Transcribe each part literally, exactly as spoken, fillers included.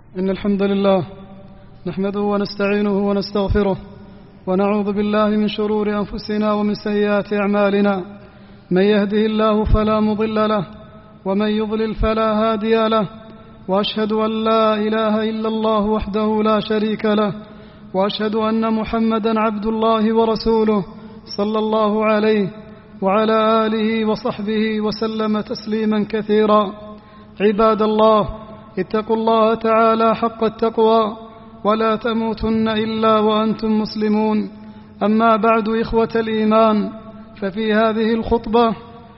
إن الحمد لله نحمده ونستعينه ونستغفره ونعوذ بالله من شرور أنفسنا ومن سيئات أعمالنا. من يهده الله فلا مضل له ومن يضلل فلا هادي له، وأشهد أن لا إله إلا الله وحده لا شريك له، وأشهد أن محمدا عبد الله ورسوله صلى الله عليه وعلى آله وصحبه وسلم تسليما كثيرا. عباد الله، اتقوا الله تعالى حق التقوى ولا تموتن إلا وأنتم مسلمون. أما بعد، إخوة الإيمان، ففي هذه الخطبة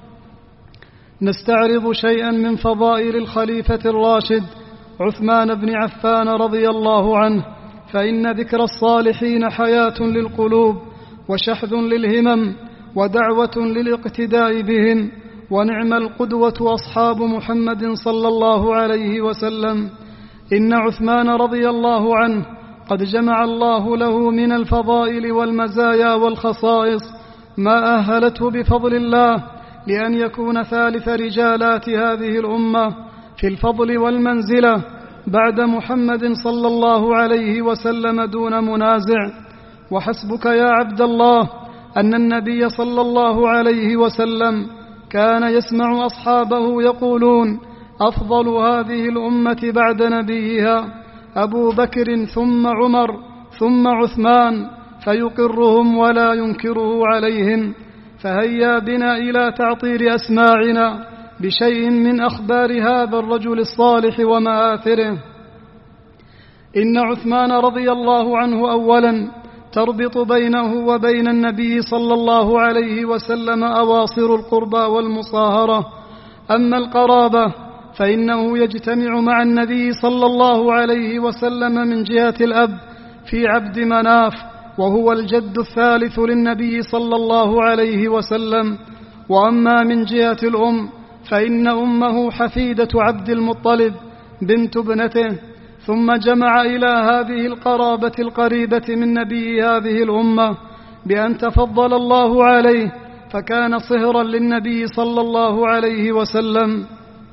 نستعرض شيئا من فضائل الخليفة الراشد عثمان بن عفان رضي الله عنه، فإن ذكر الصالحين حياة للقلوب وشحذ للهمم ودعوة للاقتداء بهم، ونعم القدوة أصحاب محمد صلى الله عليه وسلم. إن عثمان رضي الله عنه قد جمع الله له من الفضائل والمزايا والخصائص ما أهلته بفضل الله لأن يكون ثالث رجالات هذه الأمة في الفضل والمنزلة بعد محمد صلى الله عليه وسلم دون منازع. وحسبك يا عبد الله أن النبي صلى الله عليه وسلم كان يسمع أصحابه يقولون: أفضل هذه الأمة بعد نبيها أبو بكر ثم عمر ثم عثمان، فيقرهم ولا ينكره عليهم. فهيا بنا إلى تعطير أسماعنا بشيء من أخبار هذا الرجل الصالح ومآثره. إن عثمان رضي الله عنه أولا تربط بينه وبين النبي صلى الله عليه وسلم أواصر القربى والمصاهرة. أما القرابة فإنه يجتمع مع النبي صلى الله عليه وسلم من جهة الأب في عبد مناف، وهو الجد الثالث للنبي صلى الله عليه وسلم. وأما من جهة الأم فإن أمه حفيدة عبد المطلب بنت ابنته. ثم جمع إلى هذه القرابة القريبة من نبي هذه الأمة بأن تفضل الله عليه، فكان صهرا للنبي صلى الله عليه وسلم،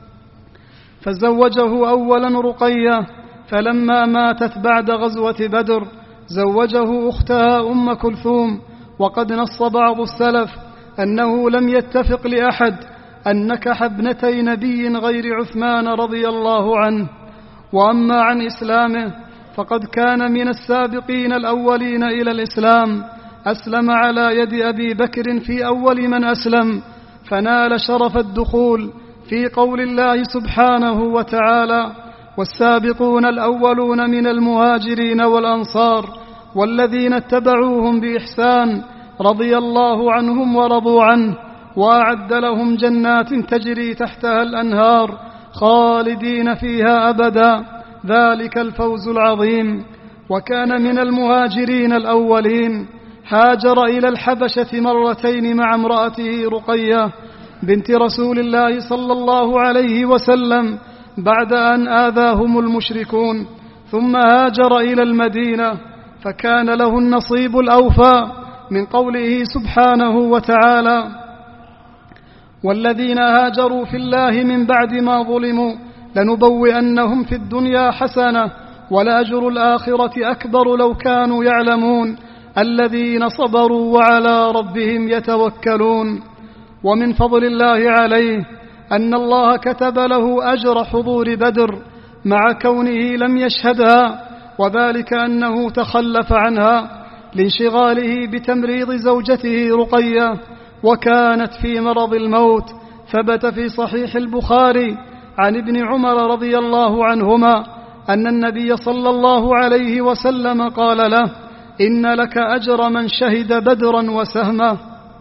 فزوجه أولا رقية، فلما ماتت بعد غزوة بدر زوجه أختها أم كلثوم. وقد نص بعض السلف أنه لم يتفق لأحد أن نكح ابنتي نبي غير عثمان رضي الله عنه. وأما عن إسلامه فقد كان من السابقين الأولين إلى الإسلام، أسلم على يد أبي بكر في أول من أسلم، فنال شرف الدخول في قول الله سبحانه وتعالى: والسابقون الأولون من المهاجرين والأنصار والذين اتبعوهم بإحسان رضي الله عنهم ورضوا عنه وأعد لهم جنات تجري تحتها الأنهار خالدين فيها أبدا، ذلك الفوز العظيم. وكان من المهاجرين الأولين، هاجر إلى الحبشة مرتين مع امرأته رقية بنت رسول الله صلى الله عليه وسلم بعد أن آذاهم المشركون، ثم هاجر إلى المدينة، فكان له النصيب الأوفى من قوله سبحانه وتعالى: والذين هاجروا في الله من بعد ما ظلموا لنبوئنهم في الدنيا حسنة ولأجر الآخرة أكبر لو كانوا يعلمون الذين صبروا وعلى ربهم يتوكلون. ومن فضل الله عليه أن الله كتب له أجر حضور بدر مع كونه لم يشهدها، وذلك أنه تخلف عنها لانشغاله بتمريض زوجته رقية، وكانت في مرض الموت. ثبت في صحيح البخاري عن ابن عمر رضي الله عنهما أن النبي صلى الله عليه وسلم قال له: إن لك أجر من شهد بدرا وسهمه.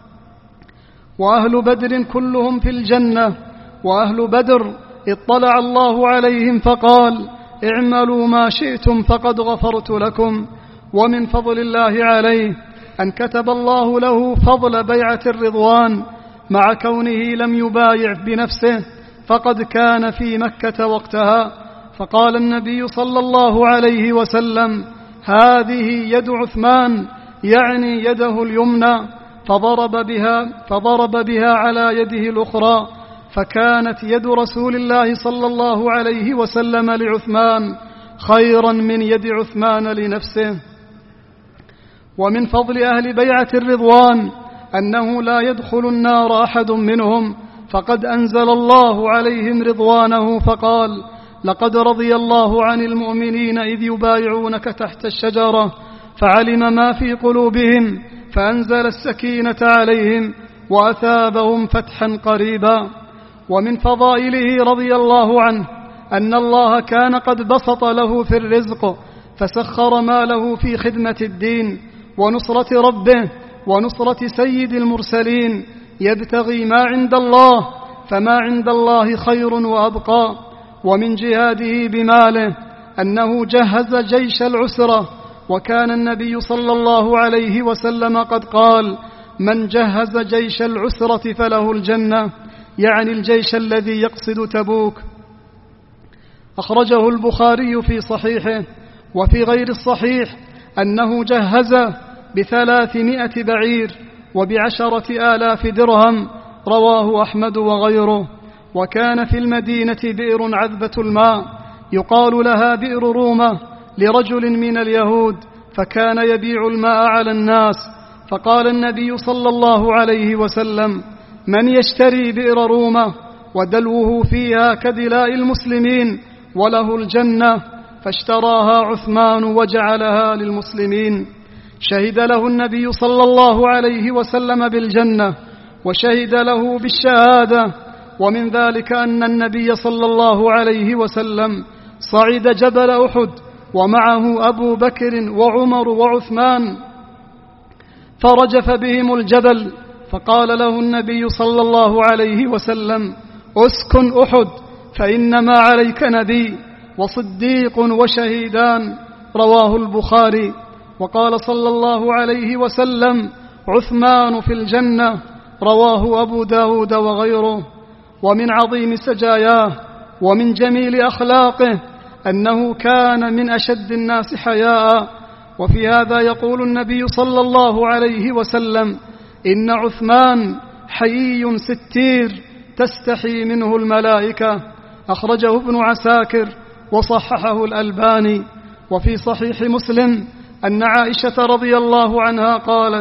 وأهل بدر كلهم في الجنة، وأهل بدر اطلع الله عليهم فقال: اعملوا ما شئتم فقد غفرت لكم. ومن فضل الله عليه أن كتب الله له فضل بيعة الرضوان مع كونه لم يبايع بنفسه، فقد كان في مكة وقتها، فقال النبي صلى الله عليه وسلم: هذه يد عثمان، يعني يده اليمنى، فضرب بها, فضرب بها على يده الأخرى، فكانت يد رسول الله صلى الله عليه وسلم لعثمان، خيرا من يد عثمان لنفسه. ومن فضل أهل بيعة الرضوان أنه لا يدخل النار أحد منهم، فقد أنزل الله عليهم رضوانه فقال: لقد رضي الله عن المؤمنين إذ يبايعونك تحت الشجرة فعلم ما في قلوبهم فأنزل السكينة عليهم وأثابهم فتحا قريبا. ومن فضائله رضي الله عنه أن الله كان قد بسط له في الرزق، فسخر ما له في خدمة الدين ونصرة ربه ونصرة سيد المرسلين، يبتغي ما عند الله، فما عند الله خير وأبقى. ومن جهاده بماله أنه جهز جيش العسرة، وكان النبي صلى الله عليه وسلم قد قال: من جهز جيش العسرة فله الجنة، يعني الجيش الذي يقصد تبوك. أخرجه البخاري في صحيحه. وفي غير الصحيح أنه جهز بثلاثمائة بعير وبعشرة آلاف درهم، رواه أحمد وغيره. وكان في المدينة بئر عذبة الماء يقال لها بئر رومة لرجل من اليهود، فكان يبيع الماء على الناس، فقال النبي صلى الله عليه وسلم: من يشتري بئر رومة ودلوه فيها كدلاء المسلمين وله الجنة؟ فاشتراها عثمان وجعلها للمسلمين. شهد له النبي صلى الله عليه وسلم بالجنة، وشهد له بالشهادة. ومن ذلك أن النبي صلى الله عليه وسلم صعد جبل أحد ومعه أبو بكر وعمر وعثمان، فرجف بهم الجبل، فقال له النبي صلى الله عليه وسلم: اسكن أحد، فإنما عليك نبي وصديق وشهيدان، رواه البخاري. وقال صلى الله عليه وسلم: عثمان في الجنة، رواه أبو داود وغيره. ومن عظيم سجاياه ومن جميل أخلاقه أنه كان من أشد الناس حياء. وفي هذا يقول النبي صلى الله عليه وسلم: إن عثمان حيي ستير تستحي منه الملائكة. أخرجه ابن عساكر وصححه الألباني. وفي صحيح مسلم أن عائشة رضي الله عنها قالت: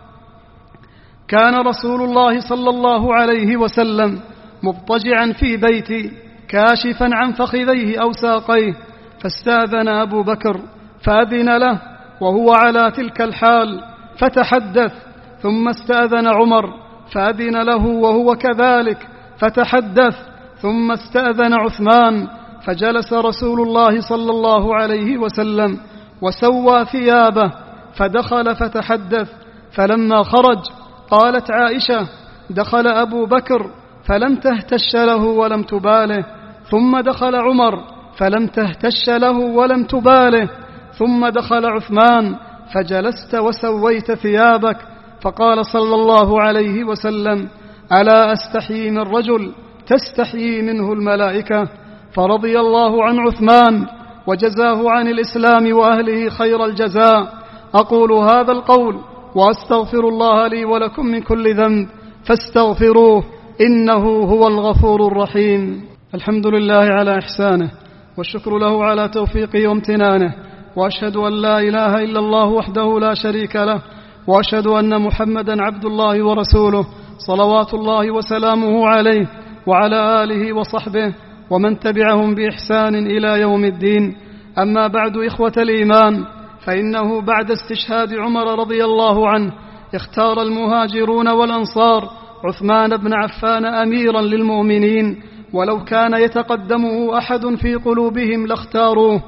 كان رسول الله صلى الله عليه وسلم مضطجعا في بيتي كاشفا عن فخذيه أو ساقيه، فاستأذن أبو بكر فأذن له وهو على تلك الحال فتحدث، ثم استأذن عمر فأذن له وهو كذلك فتحدث، ثم استأذن عثمان، فجلس رسول الله صلى الله عليه وسلم وسوى ثيابه، فدخل فتحدث. فلما خرج قالت عائشة: دخل أبو بكر فلم تهتش له ولم تباله، ثم دخل عمر فلم تهتش له ولم تباله، ثم دخل عثمان فجلست وسويت ثيابك. فقال صلى الله عليه وسلم: ألا أستحيي من رجل تستحيي منه الملائكة؟ فرضي الله عن عثمان وجزاه عن الإسلام وأهله خير الجزاء. أقول هذا القول وأستغفر الله لي ولكم من كل ذنب فاستغفروه إنه هو الغفور الرحيم. الحمد لله على إحسانه، والشكر له على توفيقه وامتنانه، وأشهد أن لا إله إلا الله وحده لا شريك له، وأشهد أن محمدا عبد الله ورسوله، صلوات الله وسلامه عليه وعلى آله وصحبه ومن تبعهم بإحسان إلى يوم الدين. أما بعد، إخوة الإيمان، فإنه بعد استشهاد عمر رضي الله عنه اختار المهاجرون والأنصار عثمان بن عفان أميرا للمؤمنين، ولو كان يتقدمه أحد في قلوبهم لاختاروه،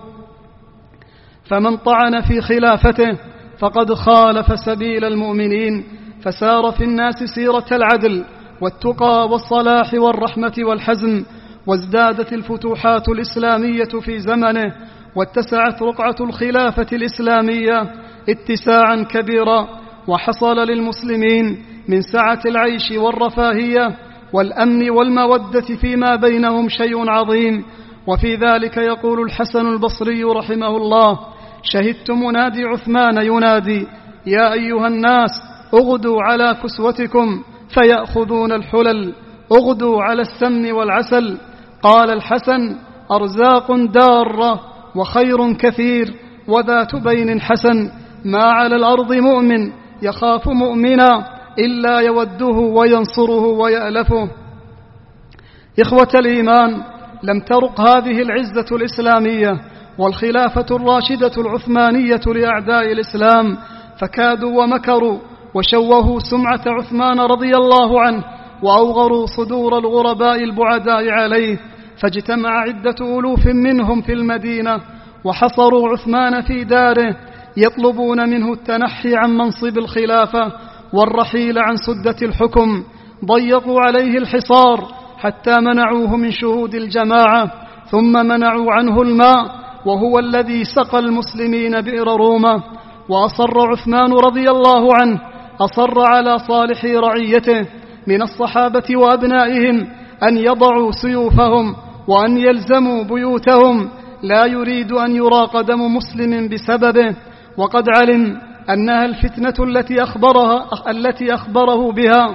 فمن طعن في خلافته فقد خالف سبيل المؤمنين، فسار في الناس سيرة العدل والتقى والصلاح والرحمة والحزم، وازدادت الفتوحات الإسلامية في زمنه، واتسعت رقعة الخلافة الإسلامية اتساعا كبيرا، وحصل للمسلمين من سعة العيش والرفاهية والأمن والمودة فيما بينهم شيء عظيم. وفي ذلك يقول الحسن البصري رحمه الله: شهدت منادي عثمان ينادي: يا أيها الناس اغدوا على كسوتكم فيأخذون الحلل، اغدوا على السمن والعسل. قال الحسن: أرزاق دارة وخير كثير وذات بين حسن، ما على الأرض مؤمن يخاف مؤمنا إلا يوده وينصره ويألفه. إخوة الإيمان، لم ترق هذه العزة الإسلامية والخلافة الراشدة العثمانية لأعداء الإسلام، فكادوا ومكروا وشوهوا سمعة عثمان رضي الله عنه، وأوغروا صدور الغرباء البعداء عليه، فاجتمع عدة ألوف منهم في المدينة وحصروا عثمان في داره، يطلبون منه التنحي عن منصب الخلافة والرحيل عن سدة الحكم. ضيقوا عليه الحصار حتى منعوه من شهود الجماعة، ثم منعوا عنه الماء وهو الذي سقى المسلمين بئر روما. وأصر عثمان رضي الله عنه أصر على صالح رعيته من الصحابة وأبنائهم أن يضعوا سيوفهم وأن يلزموا بيوتهم، لا يريد أن يرى قدم مسلم بسببه، وقد علم أنها الفتنة التي أخبرها التي أخبره بها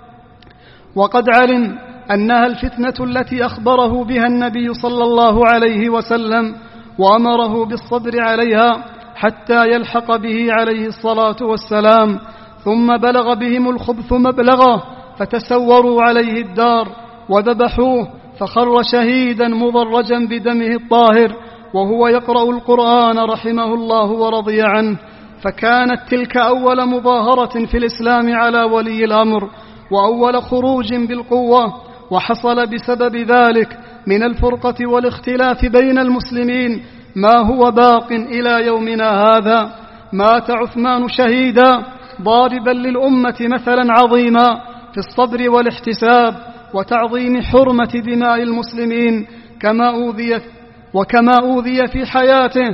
وقد علم أنها الفتنة التي أخبره بها النبي صلى الله عليه وسلم، وأمره بالصبر عليها حتى يلحق به عليه الصلاة والسلام. ثم بلغ بهم الخبث مبلغه، فتسوروا عليه الدار وذبحوه، فخر شهيدا مضرجا بدمه الطاهر وهو يقرأ القرآن رحمه الله ورضي عنه. فكانت تلك أول مظاهرة في الإسلام على ولي الأمر، وأول خروج بالقوة، وحصل بسبب ذلك من الفرقة والاختلاف بين المسلمين ما هو باق إلى يومنا هذا. مات عثمان شهيدا ضاربا للأمة مثلا عظيما في الصبر والاحتساب وتعظيم حرمة دماء المسلمين، كما أوذي وكما أوذي في حياته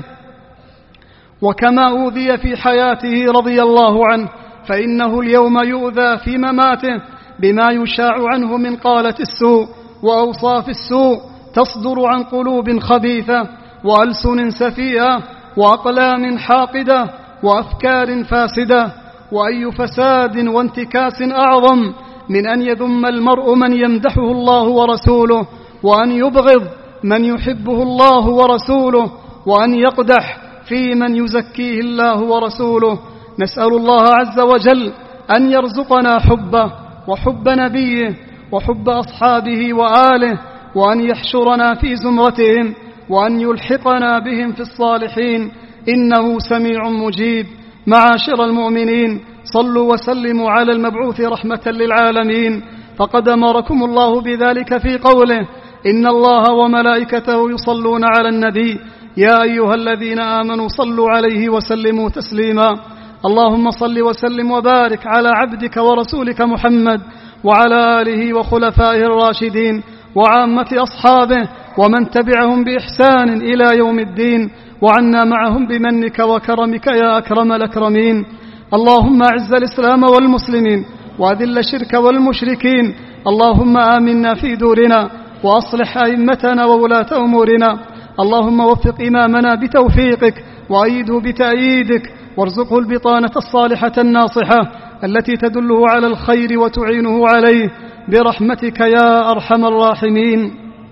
وكما أوذي في حياته رضي الله عنه، فإنه اليوم يؤذى في مماته بما يشاع عنه من قالة السوء وأوصاف السوء تصدر عن قلوب خبيثة وألسن سفيئة وأقلام حاقدة وأفكار فاسدة. وأي فساد وانتكاس أعظم من أن يذم المرء من يمدحه الله ورسوله، وأن يبغض من يحبه الله ورسوله، وأن يقدح في من يزكيه الله ورسوله. نسأل الله عز وجل أن يرزقنا حبه وحب نبيه وحب أصحابه وآله، وأن يحشرنا في زمرتهم، وأن يلحقنا بهم في الصالحين، إنه سميع مجيب. معاشر المؤمنين، صلوا وسلموا على المبعوث رحمة للعالمين، فقد أمركم الله بذلك في قوله: إن الله وملائكته يصلون على النبي يا أيها الذين آمنوا صلوا عليه وسلموا تسليما. اللهم صل وسلم وبارك على عبدك ورسولك محمد وعلى آله وخلفائه الراشدين وعامة أصحابه ومن تبعهم بإحسان إلى يوم الدين، وعنا معهم بمنك وكرمك يا أكرم الأكرمين. اللهم أعز الإسلام والمسلمين وأذل الشرك والمشركين. اللهم آمنا في دورنا وأصلح أئمتنا وولاة أمورنا. اللهم وفق إمامنا بتوفيقك وأيده بتأييدك، وارزقه البطانة الصالحة الناصحة التي تدله على الخير وتعينه عليه برحمتك يا أرحم الراحمين.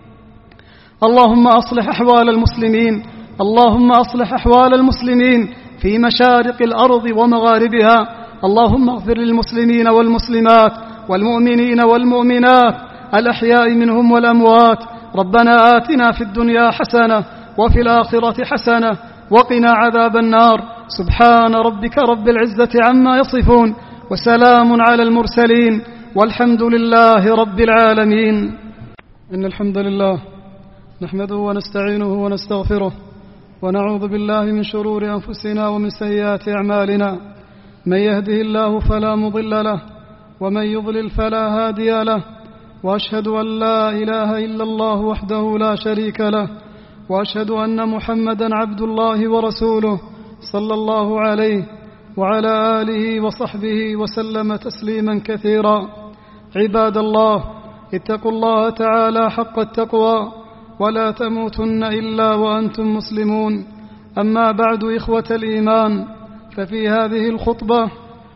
اللهم أصلح أحوال المسلمين اللهم أصلح أحوال المسلمين في مشارق الأرض ومغاربها. اللهم اغفر للمسلمين والمسلمات والمؤمنين والمؤمنات الأحياء منهم والأموات. ربنا آتنا في الدنيا حسنة وفي الآخرة حسنة وقنا عذاب النار. سبحان ربك رب العزة عما يصفون، وسلام على المرسلين، والحمد لله رب العالمين. إن الحمد لله نحمده ونستعينه ونستغفره، ونعوذ بالله من شرور أنفسنا ومن سيئات أعمالنا. من يهده الله فلا مضل له، ومن يضلل فلا هادي له، وأشهد أن لا إله إلا الله وحده لا شريك له، وأشهد أن محمدا عبد الله ورسوله صلى الله عليه وعلى آله وصحبه وسلم تسليما كثيرا. عباد الله، اتقوا الله تعالى حق التقوى، ولا تموتن إلا وأنتم مسلمون. أما بعد، إخوة الإيمان، ففي هذه الخطبة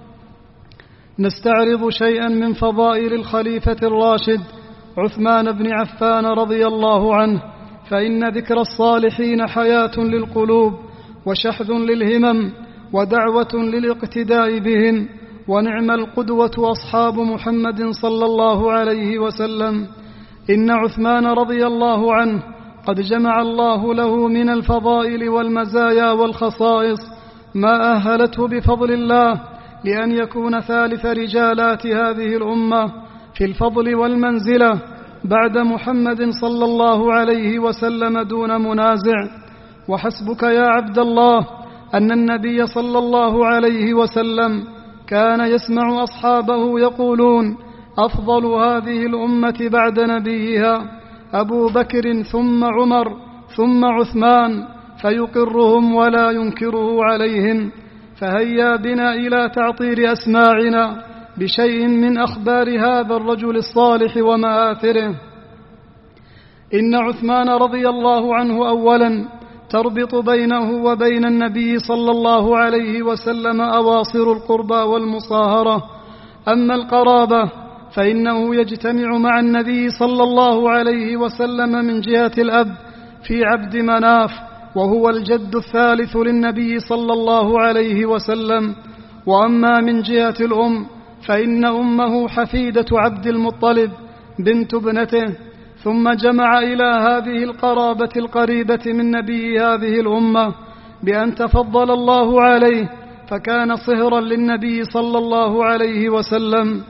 نستعرض شيئا من فضائل الخليفة الراشد عثمان بن عفان رضي الله عنه، فإن ذكر الصالحين حياة للقلوب وشحذ للهمم ودعوة للاقتداء بهم. ونعم القدوة أصحاب محمد صلى الله عليه وسلم. إن عثمان رضي الله عنه قد جمع الله له من الفضائل والمزايا والخصائص ما أهلته بفضل الله لأن يكون ثالث رجالات هذه الأمة في الفضل والمنزلة بعد محمد صلى الله عليه وسلم دون منازع. وحسبك يا عبد الله أن النبي صلى الله عليه وسلم كان يسمع أصحابه يقولون: أفضل هذه الأمة بعد نبيها أبو بكر ثم عمر ثم عثمان، فيقرهم ولا ينكره عليهم. فهيا بنا إلى تعطير أسماعنا بشيء من أخبار هذا الرجل الصالح ومآثره. إن عثمان رضي الله عنه أولا تربط بينه وبين النبي صلى الله عليه وسلم أواصر القربى والمصاهرة. أما القرابة فإنه يجتمع مع النبي صلى الله عليه وسلم من جهة الأب في عبد مناف، وهو الجد الثالث للنبي صلى الله عليه وسلم. وأما من جهة الأم فإن أمه حفيدة عبد المطلب بنت ابنته. ثم جمع إلى هذه القرابة القريبة من نبي هذه الأمة بأن تفضل الله عليه فكان صهرا للنبي صلى الله عليه وسلم،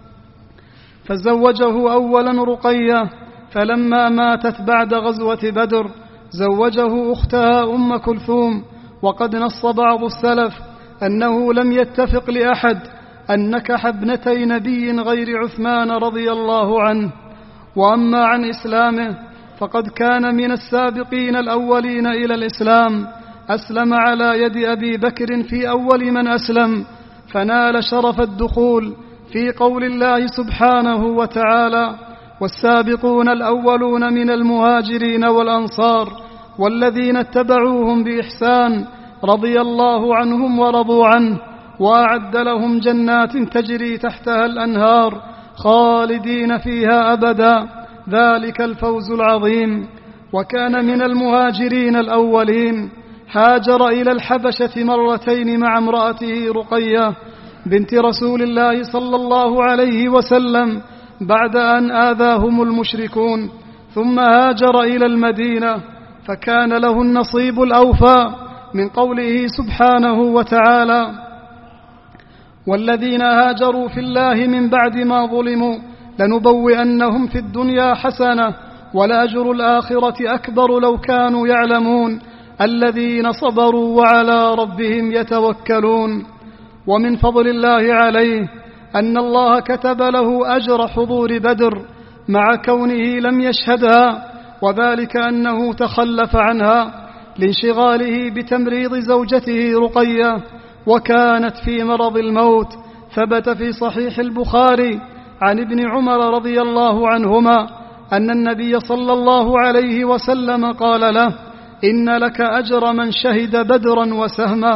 فزوجه أولا رقية، فلما ماتت بعد غزوة بدر زوجه أختها أم كلثوم. وقد نص بعض السلف أنه لم يتفق لأحد أن نكح ابنتي نبي غير عثمان رضي الله عنه. وأما عن إسلامه فقد كان من السابقين الأولين إلى الإسلام، أسلم على يد أبي بكر في أول من أسلم، فنال شرف الدخول في قول الله سبحانه وتعالى: والسابقون الأولون من المهاجرين والأنصار والذين اتبعوهم بإحسان رضي الله عنهم ورضوا عنه وأعد لهم جنات تجري تحتها الأنهار خالدين فيها أبدا ذلك الفوز العظيم. وكان من المهاجرين الأولين، هاجر إلى الحبشة مرتين مع امرأته رقية بنت رسول الله صلى الله عليه وسلم بعد أن آذاهم المشركون، ثم هاجر إلى المدينة، فكان له النصيب الأوفى من قوله سبحانه وتعالى: والذين هاجروا في الله من بعد ما ظلموا لنبوئنهم في الدنيا حسنة ولأجر الآخرة أكبر لو كانوا يعلمون الذين صبروا وعلى ربهم يتوكلون. ومن فضل الله عليه أن الله كتب له أجر حضور بدر مع كونه لم يشهدها، وذلك أنه تخلف عنها لانشغاله بتمريض زوجته رقية وكانت في مرض الموت. ثبت في صحيح البخاري عن ابن عمر رضي الله عنهما أن النبي صلى الله عليه وسلم قال له: إن لك أجر من شهد بدرا وسهمه.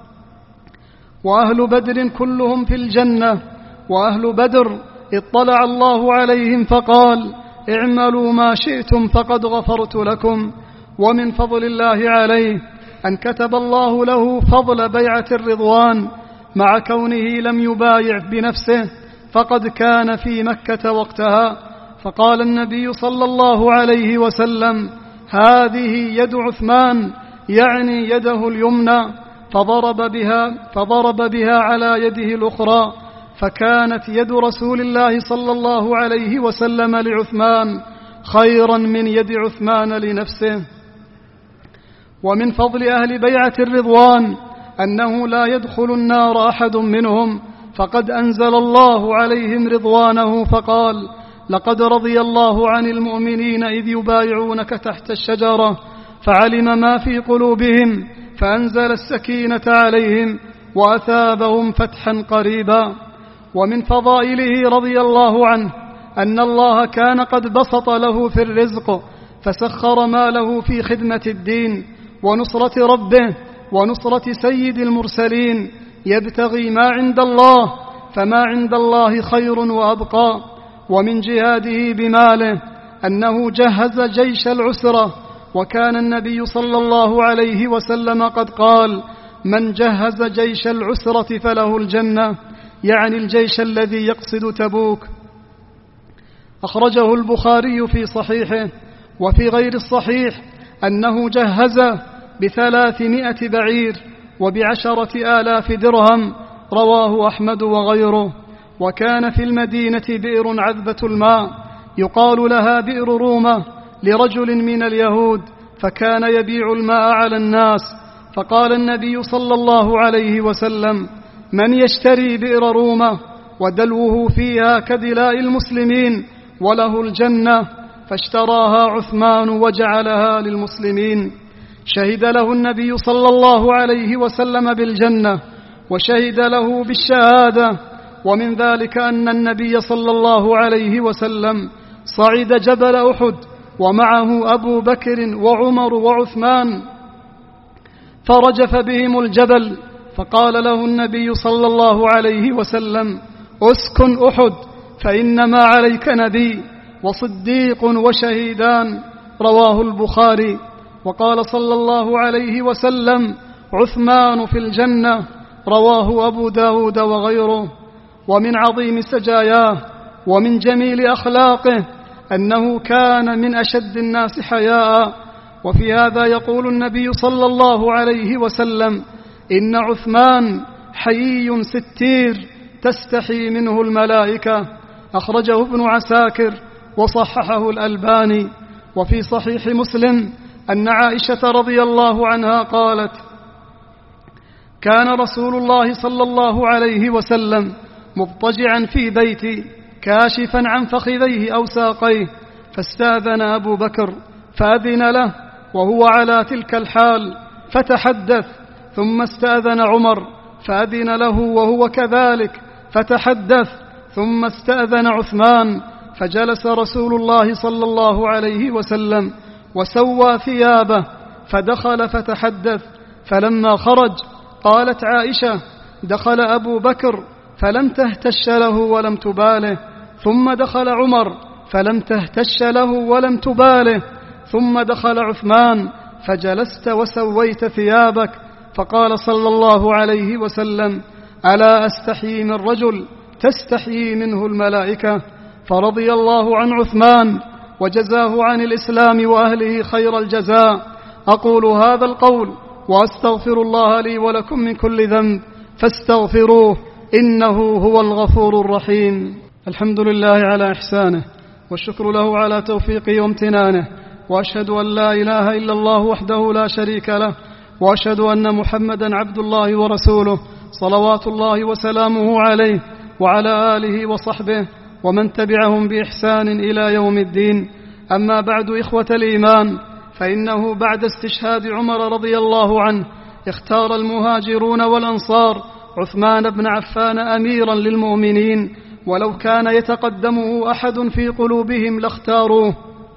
وأهل بدر كلهم في الجنة، وأهل بدر اطلع الله عليهم فقال: اعملوا ما شئتم فقد غفرت لكم. ومن فضل الله عليه أن كتب الله له فضل بيعة الرضوان مع كونه لم يبايع بنفسه، فقد كان في مكة وقتها، فقال النبي صلى الله عليه وسلم: هذه يد عثمان، يعني يده اليمنى، فضرب بها, فضرب بها على يده الأخرى، فكانت يد رسول الله صلى الله عليه وسلم لعثمان خيرا من يد عثمان لنفسه. ومن فضل أهل بيعة الرضوان أنه لا يدخل النار أحد منهم، فقد أنزل الله عليهم رضوانه فقال: لقد رضي الله عن المؤمنين إذ يبايعونك تحت الشجرة فعلم ما في قلوبهم فأنزل السكينة عليهم وأثابهم فتحا قريبا. ومن فضائله رضي الله عنه أن الله كان قد بسط له في الرزق، فسخر ما له في خدمة الدين ونصرة ربه ونصرة سيد المرسلين، يبتغي ما عند الله، فما عند الله خير وأبقى. ومن جهاده بماله أنه جهز جيش العسرة وكان النبي صلى الله عليه وسلم قد قال: من جهز جيش العسرة فله الجنة، يعني الجيش الذي يقصد تبوك. أخرجه البخاري في صحيحه. وفي غير الصحيح أنه جهز بثلاثمائة بعير وبعشرة آلاف درهم، رواه أحمد وغيره. وكان في المدينة بئر عذبة الماء يقال لها بئر رومة لرجل من اليهود، فكان يبيع الماء على الناس، فقال النبي صلى الله عليه وسلم: من يشتري بئر رومة ودلوه فيها كدلاء المسلمين وله الجنة؟ فاشتراها عثمان وجعلها للمسلمين. شهد له النبي صلى الله عليه وسلم بالجنة، وشهد له بالشهادة. ومن ذلك أن النبي صلى الله عليه وسلم صعد جبل أحد ومعه أبو بكر وعمر وعثمان، فرجف بهم الجبل، فقال له النبي صلى الله عليه وسلم: اسكن أحد، فإنما عليك نبي وصديق وشهيدان، رواه البخاري. وقال صلى الله عليه وسلم: عثمان في الجنة، رواه أبو داود وغيره. ومن عظيم سجاياه ومن جميل أخلاقه أنه كان من أشد الناس حياء. وفي هذا يقول النبي صلى الله عليه وسلم: إن عثمان حيي ستير تستحي منه الملائكة. أخرجه ابن عساكر وصححه الألباني. وفي صحيح مسلم أن عائشة رضي الله عنها قالت: كان رسول الله صلى الله عليه وسلم مضطجعا في بيتي كاشفا عن فخذيه أو ساقيه، فاستأذن أبو بكر فأذن له وهو على تلك الحال فتحدث، ثم استأذن عمر فأذن له وهو كذلك فتحدث، ثم استأذن عثمان، فجلس رسول الله صلى الله عليه وسلم وسوى ثيابه، فدخل فتحدث. فلما خرج قالت عائشة: دخل أبو بكر فلم تهتش له ولم تباله، ثم دخل عمر فلم تهتش له ولم تباله، ثم دخل عثمان فجلست وسويت ثيابك. فقال صلى الله عليه وسلم: ألا أستحيي من رجل تستحيي منه الملائكة؟ فرضي الله عن عثمان وجزاه عن الإسلام وأهله خير الجزاء. أقول هذا القول وأستغفر الله لي ولكم من كل ذنب فاستغفروه إنه هو الغفور الرحيم. الحمد لله على إحسانه، والشكر له على توفيقه وامتنانه، وأشهد أن لا إله إلا الله وحده لا شريك له، وأشهد أن محمدا عبد الله ورسوله، صلوات الله وسلامه عليه وعلى آله وصحبه ومن تبعهم بإحسان إلى يوم الدين. أما بعد، إخوة الإيمان، فإنه بعد استشهاد عمر رضي الله عنه اختار المهاجرون والأنصار عثمان بن عفان أميرا للمؤمنين، ولو كان يتقدمه أحد في قلوبهم لاختاروه،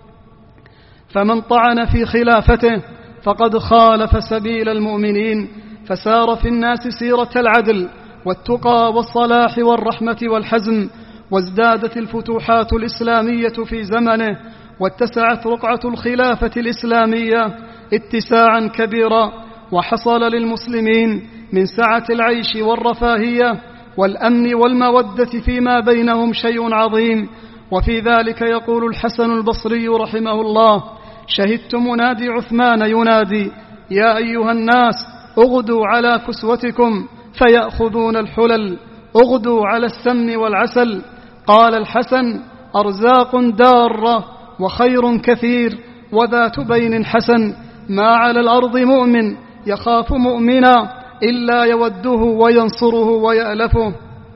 فمن طعن في خلافته فقد خالف سبيل المؤمنين، فسار في الناس سيرة العدل والتقى والصلاح والرحمة والحزم، وازدادت الفتوحات الإسلامية في زمنه، واتسعت رقعة الخلافة الإسلامية اتساعا كبيرا، وحصل للمسلمين من سعة العيش والرفاهية والأمن والمودة فيما بينهم شيء عظيم. وفي ذلك يقول الحسن البصري رحمه الله: شهدت منادي عثمان ينادي: يا أيها الناس اغدوا على كسوتكم فيأخذون الحلل، اغدوا على السمن والعسل. قال الحسن: أرزاق دارة وخير كثير وذات بين حسن، ما على الأرض مؤمن يخاف مؤمنا إلا يوده وينصره ويألفه.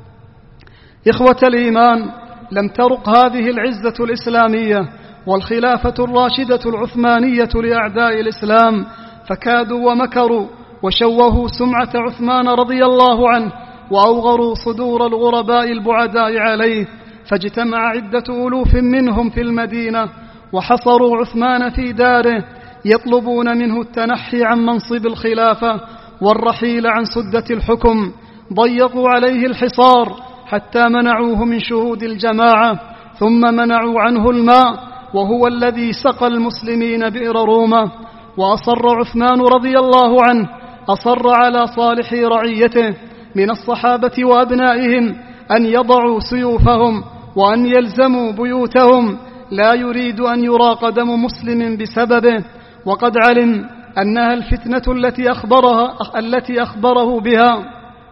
إخوة الإيمان، لم ترق هذه العزة الإسلامية والخلافة الراشدة العثمانية لأعداء الإسلام، فكادوا ومكروا وشوهوا سمعة عثمان رضي الله عنه، وأوغروا صدور الغرباء البعداء عليه، فاجتمع عدة ألوف منهم في المدينة وحصروا عثمان في داره، يطلبون منه التنحي عن منصب الخلافة والرحيل عن سدة الحكم. ضيقوا عليه الحصار حتى منعوه من شهود الجماعة، ثم منعوا عنه الماء وهو الذي سقى المسلمين بئر رومة. وأصر عثمان رضي الله عنه أصر على صالح رعيته من الصحابة وأبنائهم أن يضعوا سيوفهم وأن يلزموا بيوتهم، لا يريد أن يراق دم مسلم بسببه، وقد علم أنها الفتنة التي أخبرها التي أخبره بها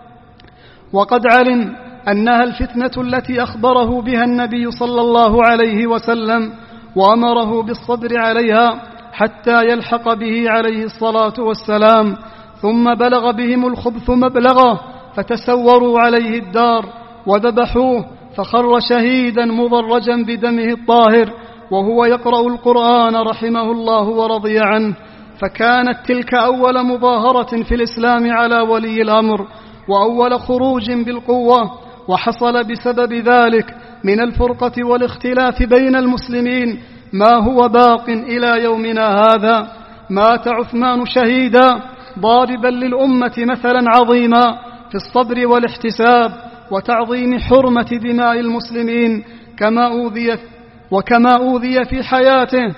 وقد علم أنها الفتنة التي أخبره بها النبي صلى الله عليه وسلم، وأمره بالصبر عليها حتى يلحق به عليه الصلاة والسلام. ثم بلغ بهم الخبث مبلغه فتسوروا عليه الدار وذبحوه، فخر شهيدا مضرجا بدمه الطاهر وهو يقرأ القرآن رحمه الله ورضي عنه. فكانت تلك أول مظاهرة في الإسلام على ولي الأمر وأول خروج بالقوة، وحصل بسبب ذلك من الفرقة والاختلاف بين المسلمين ما هو باق إلى يومنا هذا. مات عثمان شهيدا ضاربا للأمة مثلا عظيما في الصبر والاحتساب وتعظيم حرمة دماء المسلمين، كما أوذي وكما أوذي في حياته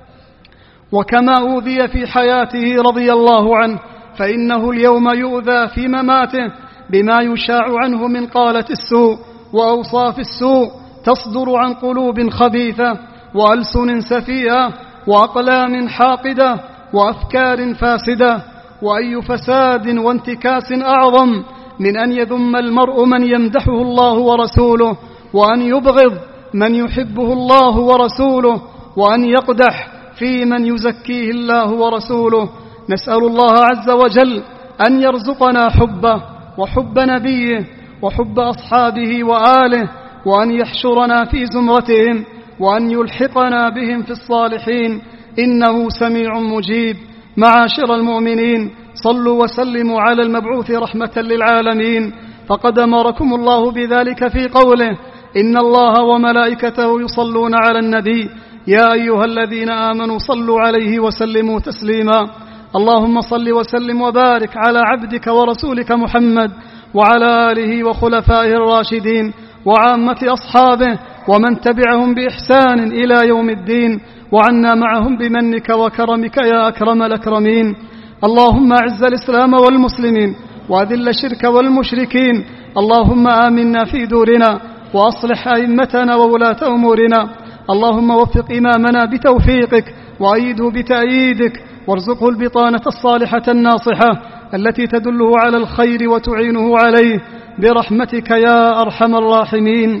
وكما أوذي في حياته رضي الله عنه، فإنه اليوم يؤذى في مماته بما يشاع عنه من قالة السوء وأوصاف السوء تصدر عن قلوب خبيثة وألسن سفيئة وأقلام حاقدة وأفكار فاسدة. وأي فساد وانتكاس أعظم من أن يذم المرء من يمدحه الله ورسوله، وأن يبغض من يحبه الله ورسوله، وأن يقدح في من يزكيه الله ورسوله. نسأل الله عز وجل أن يرزقنا حبه وحب نبيه وحب أصحابه وآله، وأن يحشرنا في زمرتهم، وأن يلحقنا بهم في الصالحين، إنه سميع مجيب. معاشر المؤمنين، صلوا وسلموا على المبعوث رحمة للعالمين، فقد أمركم الله بذلك في قوله: إن الله وملائكته يصلون على النبي يا أيها الذين آمنوا صلوا عليه وسلموا تسليما. اللهم صل وسلم وبارك على عبدك ورسولك محمد وعلى آله وخلفائه الراشدين وعامة أصحابه ومن تبعهم بإحسان إلى يوم الدين، وعنا معهم بمنك وكرمك يا أكرم الأكرمين. اللهم أعز الإسلام والمسلمين وأذل الشرك والمشركين. اللهم آمنا في دورنا وأصلح أئمتنا وولاة أمورنا. اللهم وفق إمامنا بتوفيقك وأيده بتأييدك، وارزقه البطانة الصالحة الناصحة التي تدله على الخير وتعينه عليه برحمتك يا أرحم الراحمين.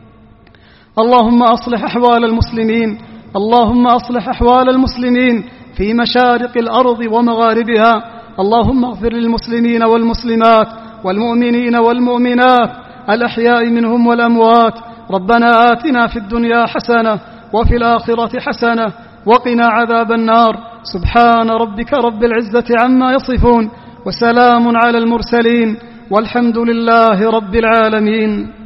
اللهم أصلح أحوال المسلمين اللهم أصلح أحوال المسلمين في مشارق الأرض ومغاربها. اللهم اغفر للمسلمين والمسلمات والمؤمنين والمؤمنات الأحياء منهم والأموات. ربنا آتنا في الدنيا حسنة وفي الآخرة حسنة وقنا عذاب النار. سبحان ربك رب العزة عما يصفون، وسلام على المرسلين، والحمد لله رب العالمين.